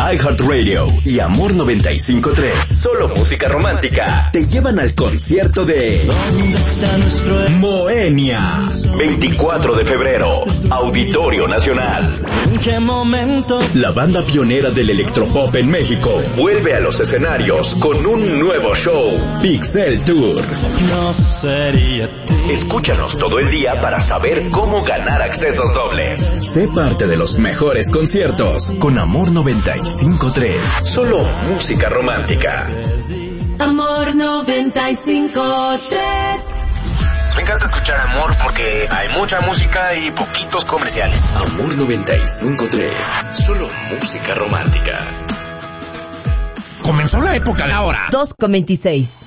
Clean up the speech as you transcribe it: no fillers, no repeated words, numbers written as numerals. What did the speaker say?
iHeartRadio y Amor 95.3, solo música romántica, te llevan al concierto de Moenia. 24 de febrero, Auditorio Nacional. ¿En qué momento? La banda pionera del electropop en México vuelve a los escenarios con un nuevo show, Pixel Tour. No sería ti. Escúchanos todo el día para saber cómo ganar accesos dobles. Sé parte de los mejores conciertos con Amor 95.3. Solo música romántica. Amor 95.3. Me encanta escuchar Amor porque hay mucha música y poquitos comerciales. Amor 95.3. Solo música romántica. Comenzó la época de ahora. 2:26.